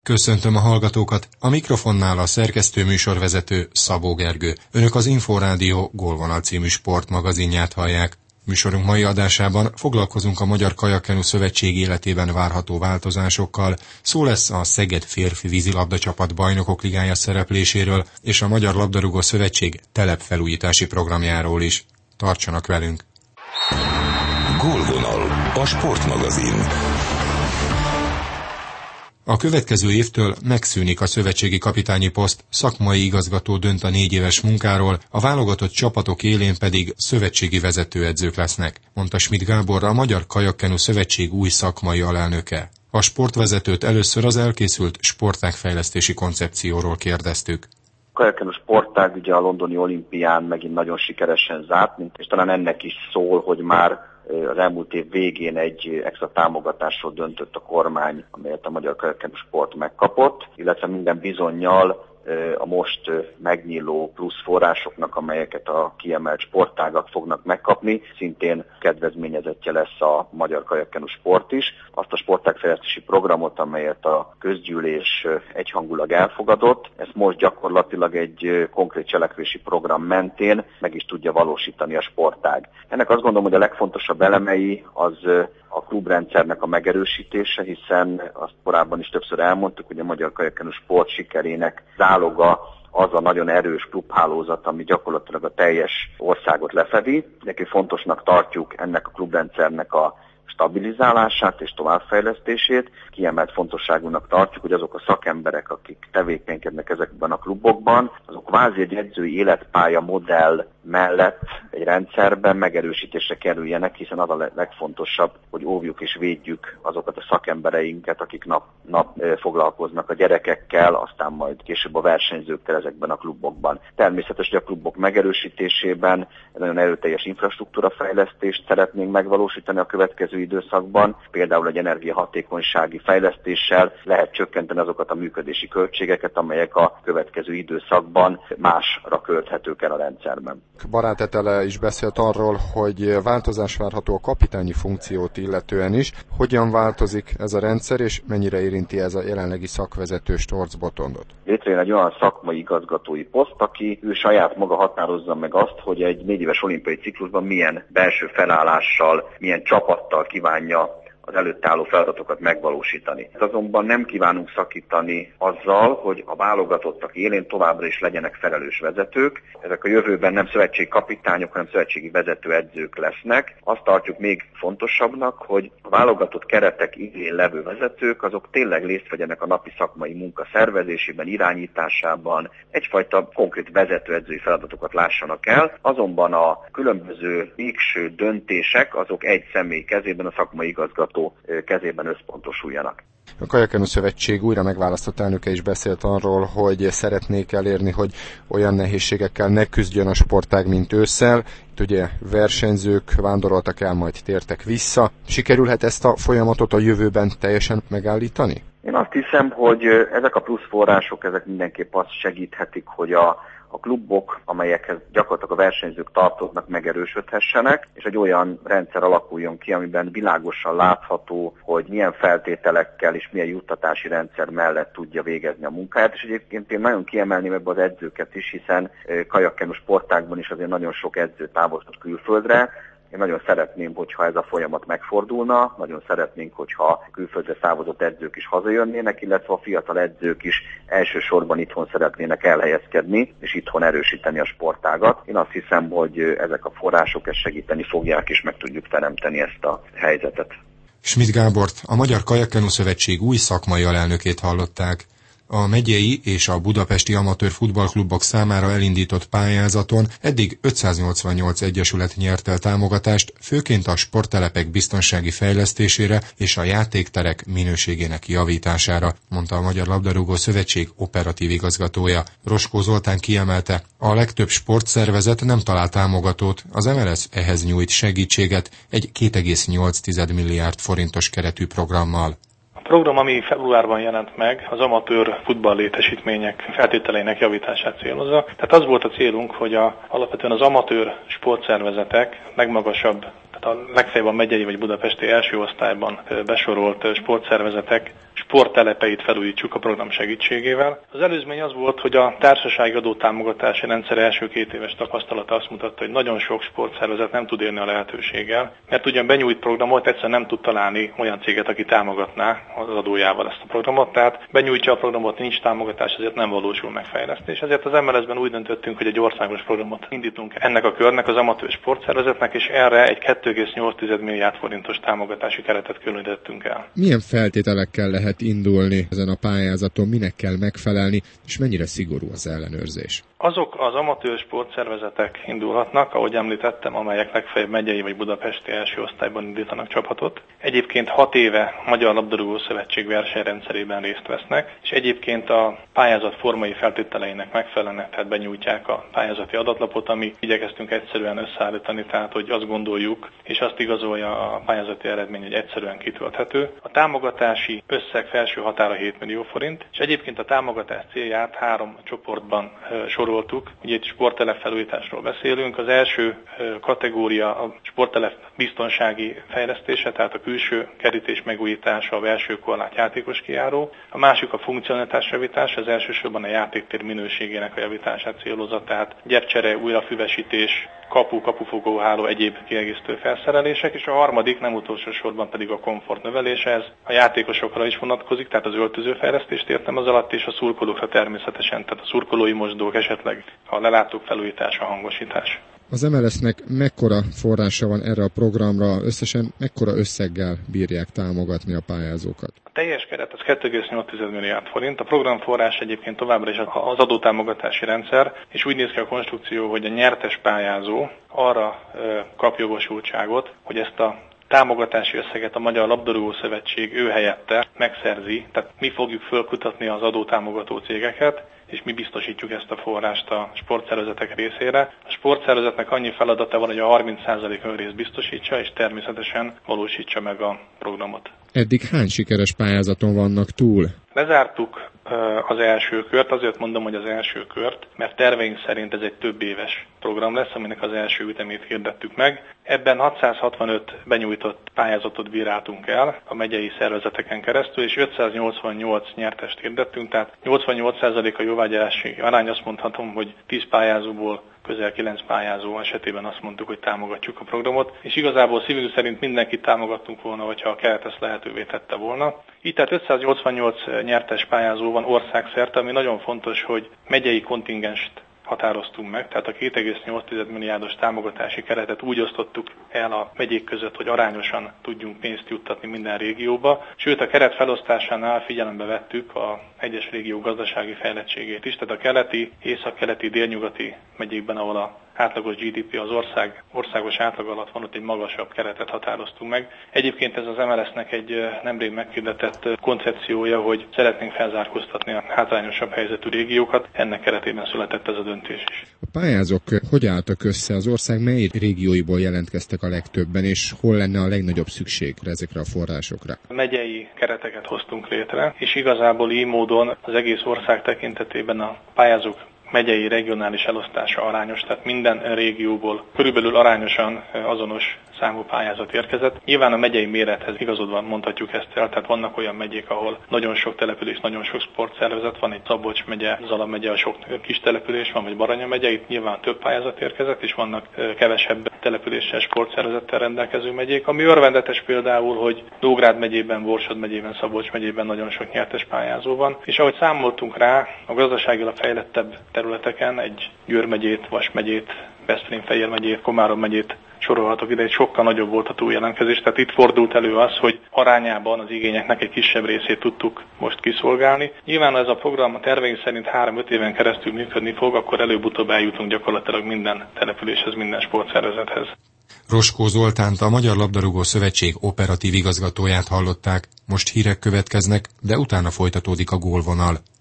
Köszöntöm a hallgatókat, a mikrofonnál a szerkesztő műsorvezető Szabó Gergő. Önök az Inforádió Gólvonal című sportmagazinját hallják. Műsorunk mai adásában foglalkozunk a Magyar Kajakkenu Szövetség életében várható változásokkal, szó lesz a Szeged férfi vízilabdacsapat bajnokok ligája szerepléséről és a Magyar Labdarúgó Szövetség telepfelújítási programjáról is. Tartsanak velünk! Gólvonal, a sportmagazin. A következő évtől megszűnik a szövetségi kapitányi poszt, szakmai igazgató dönt a 4 éves munkáról, a válogatott csapatok élén pedig szövetségi vezetőedzők lesznek, mondta Schmidt Gábor, a Magyar Kajakkenu Szövetség új szakmai alelnöke. A sportvezetőt először az elkészült sportágfejlesztési koncepcióról kérdeztük. A kajakkenu sportág ugye a londoni olimpián megint nagyon sikeresen zárt, és talán ennek is szól, hogy már az elmúlt év végén egy extra támogatásról döntött a kormány, amelyet a Magyar Kajakkenu Sport megkapott, illetve minden bizonnyal a most megnyíló plusz forrásoknak, amelyeket a kiemelt sportágak fognak megkapni, szintén kedvezményezettje lesz a Magyar Kajakkenu Sport is. Azt a sportágfejlesztési programot, amelyet a közgyűlés egyhangulag elfogadott, ezt most gyakorlatilag egy konkrét cselekvési program mentén meg is tudja valósítani a sportág. Ennek azt gondolom, hogy a legfontosabb elemei az a klubrendszernek a megerősítése, hiszen azt korábban is többször elmondtuk, hogy a Magyar Kajakkenu Sport sikerének záloga az a nagyon erős klubhálózat, ami gyakorlatilag a teljes országot lefedi. Neki fontosnak tartjuk ennek a klubrendszernek a stabilizálását és továbbfejlesztését. Kiemelt fontosságúnak tartjuk, hogy azok a szakemberek, akik tevékenykednek ezekben a klubokban, azok kvázi egy edzői életpálya modell mellett egy rendszerben megerősítésre kerüljenek, hiszen az a legfontosabb, hogy óvjuk és védjük azokat a szakembereinket, akik nap foglalkoznak a gyerekekkel, aztán majd később a versenyzőkkel ezekben a klubokban. Természetesen, hogy a klubok megerősítésében egy nagyon erőteljes infrastruktúrafejlesztést szeretnénk megvalósítani a következő időszakban, például egy energiahatékonysági fejlesztéssel lehet csökkenteni azokat a működési költségeket, amelyek a következő időszakban másra költhetők el a rendszerben. Barát Etele is beszélt arról, hogy változás várható a kapitányi funkciót illetően is. Hogyan változik ez a rendszer, és mennyire érinti ez a jelenlegi szakvezető Storz Botondot? Létrejön egy olyan szakmai igazgatói poszt, aki ő saját maga határozza meg azt, hogy egy 4 éves olimpiai ciklusban milyen belső felállással, milyen csapattal kívánja az előtt álló feladatokat megvalósítani. Azonban nem kívánunk szakítani azzal, hogy a válogatottak élén továbbra is legyenek felelős vezetők. Ezek a jövőben nem szövetségi kapitányok, hanem szövetségi vezetőedzők lesznek. Azt tartjuk még fontosabbnak, hogy a válogatott keretek élén levő vezetők, azok tényleg részt vegyenek a napi szakmai munka szervezésében, irányításában, egyfajta konkrét vezetőedzői feladatokat lássanak el. Azonban a különböző végső döntések azok egy személy kezében, a szakmai igazgató kezében összpontosuljanak. A Kajakkenu Szövetség újra megválasztott elnöke is beszélt arról, hogy szeretnék elérni, hogy olyan nehézségekkel ne küzdjön a sportág, mint ősszel. Itt ugye versenyzők vándoroltak el, majd tértek vissza. Sikerülhet ezt a folyamatot a jövőben teljesen megállítani? Én azt hiszem, hogy ezek a plusz források, ezek mindenképp azt segíthetik, hogy a klubok, amelyekhez gyakorlatilag a versenyzők tartoznak, megerősödhessenek, és egy olyan rendszer alakuljon ki, amiben világosan látható, hogy milyen feltételekkel és milyen juttatási rendszer mellett tudja végezni a munkáját. És egyébként én nagyon kiemelném ebbe az edzőket is, hiszen kajakkenu sportágban is azért nagyon sok edző távozott külföldre. Én nagyon szeretném, hogyha ez a folyamat megfordulna, nagyon szeretnénk, hogyha külföldre távozott edzők is hazajönnének, illetve a fiatal edzők is elsősorban itthon szeretnének elhelyezkedni, és itthon erősíteni a sportágat. Én azt hiszem, hogy ezek a források ezt segíteni fogják, és meg tudjuk teremteni ezt a helyzetet. Schmidt Gábort, a Magyar Kajakkenu Szövetség új szakmai alelnökét hallották. A megyei és a budapesti amatőr futballklubok számára elindított pályázaton eddig 588 egyesület nyert el támogatást, főként a sporttelepek biztonsági fejlesztésére és a játékterek minőségének javítására, mondta a Magyar Labdarúgó Szövetség operatív igazgatója. Roskó Zoltán kiemelte, a legtöbb sportszervezet nem talál támogatót, az MLS ehhez nyújt segítséget egy 2,8 milliárd forintos keretű programmal. A program, ami februárban jelent meg, az amatőr futball létesítmények feltételeinek javítását célozza. Tehát az volt a célunk, hogy alapvetően az amatőr sportszervezetek legmagasabb, tehát a legfeljebb a megyei vagy budapesti első osztályban besorolt sportszervezetek sporttelepeit felújítsuk a program segítségével. Az előzmény az volt, hogy a társasági adótámogatási rendszer első 2 éves tapasztalata azt mutatta, hogy nagyon sok sportszervezet nem tud élni a lehetőséggel, mert ugyan benyújt programot, egyszerűen nem tud találni olyan céget, aki támogatná az adójával ezt a programot, tehát benyújtja a programot, nincs támogatás, ezért nem valósul meg fejlesztés. Ezért az MLS-ben úgy döntöttünk, hogy egy országos programot indítunk ennek a körnek, az amatőr sportszervezetnek, és erre egy 2,8 milliárd forintos támogatási keretet különítettünk el. Milyen feltételekkel lehet indulni ezen a pályázaton, minek kell megfelelni, és mennyire szigorú az ellenőrzés? Azok az amatőr sportszervezetek indulhatnak, ahogy említettem, amelyek legfeljebb megyei vagy budapesti első osztályban indítanak csapatot. Egyébként 6 éve Magyar Labdarúgó Szövetség versenyrendszerében részt vesznek, és egyébként a pályázat formai feltételeinek megfelelnek, tehát benyújtják a pályázati adatlapot, ami igyekeztünk egyszerűen összeállítani, tehát hogy azt gondoljuk, és azt igazolja a pályázati eredmény, hogy egyszerűen kitölthető. A támogatási összeg felső határa 7 millió forint, és egyébként a támogatás célját 3 csoportban soroltuk. Ugye itt sporttelep felújításról beszélünk. Az első kategória a sporttelep biztonsági fejlesztése, tehát a külső kerítés megújítása, a belső korlát, játékos kijáró. A másik a funkcionalitás javítása, az elsősorban a játéktér minőségének a javítását célozza, tehát gyepcsere, újrafüvesítés, kapufogóháló, egyéb kiegészítő felszerelések, és a harmadik, nem utolsó sorban pedig a komfort növelése, ez a játékosokra is vonatkozik, tehát az öltözőfejlesztést értem az alatt, és a szurkolókra természetesen, tehát a szurkolói mosdók, esetleg a lelátók felújítása, hangosítás. Az MLS-nek mekkora forrása van erre a programra, összesen mekkora összeggel bírják támogatni a pályázókat? A teljes keret az 2,8 milliárd forint, a programforrás egyébként továbbra is az adótámogatási rendszer, és úgy néz ki a konstrukció, hogy a nyertes pályázó arra kap jogosultságot, hogy ezt a támogatási összeget a Magyar Labdarúgó Szövetség ő helyette megszerzi, tehát mi fogjuk fölkutatni az adótámogató cégeket, és mi biztosítjuk ezt a forrást a sportszervezetek részére. A sportszervezetnek annyi feladata van, hogy a 30% önrészt biztosítsa, és természetesen valósítsa meg a programot. Eddig hány sikeres pályázaton vannak túl? Lezártuk az első kört, azért mondom, hogy az első kört, mert terveink szerint ez egy több éves program lesz, aminek az első ütemét hirdettük meg. Ebben 665 benyújtott pályázatot bíráltunk el a megyei szervezeteken keresztül, és 588 nyertest hirdettünk, tehát 88% a jóvágyási arány, azt mondhatom, hogy 10 pályázóból közel 9 pályázó esetében azt mondtuk, hogy támogatjuk a programot, és igazából szívünk szerint mindenkit támogattunk volna, hogyha a keret ezt lehetővé tette volna. Így tehát 588 nyertes pályázó van országszerte, ami nagyon fontos, hogy megyei kontingenst határoztunk meg, tehát a 2,8 milliárdos támogatási keretet úgy osztottuk el a megyék között, hogy arányosan tudjunk pénzt juttatni minden régióba, sőt a keret felosztásánál figyelembe vettük a egyes régió gazdasági fejlettségét is, tehát a keleti, északkeleti, délnyugati megyékben, ahol a átlagos GDP az országos átlag alatt van, ott egy magasabb keretet határoztunk meg. Egyébként ez az MLS-nek egy nemrég meghirdetett koncepciója, hogy szeretnénk felzárkóztatni a hátrányosabb helyzetű régiókat, ennek keretében született ez a döntés is. A pályázók hogy álltak össze, az ország mely régióiból jelentkeztek a legtöbben, és hol lenne a legnagyobb szükség ezekre a forrásokra? Megyei kereteket hoztunk létre, és igazából így módon az egész ország tekintetében a pályázók megyei regionális elosztása arányos, tehát minden régióból körülbelül arányosan azonos számú pályázat érkezett. Nyilván a megyei mérethez igazodva mondhatjuk ezt el, tehát vannak olyan megyék, ahol nagyon sok település, nagyon sok sportszervezet van, egy Szabolcs megye, Zala megye, a sok kis település van, vagy Baranya megye, itt nyilván több pályázat érkezett, és vannak kevesebb településsel, sportszervezettel rendelkező megyék. Ami örvendetes például, hogy Nógrád megyében, Borsod megyében, Szabolcs megyében nagyon sok nyertes pályázó van, és ahogy számoltunk rá, a gazdaságilag fejlettebb területeken egy Győr megyét, Vas megyét, Veszprém-Fejér megyét, Komárom megyét sorolhatok ide, egy sokkal nagyobb volt a túljelentkezés, tehát itt fordult elő az, hogy arányában az igényeknek egy kisebb részét tudtuk most kiszolgálni. Nyilván ez a program a terveink szerint 3-5 éven keresztül működni fog, akkor előbb-utóbb eljutunk gyakorlatilag minden településhez, minden sportszervezethez. Roskó Zoltánt, a Magyar Labdarúgó Szövetség operatív igazgatóját hallották. Most hírek következnek, de utána folytatódik a gólvonal.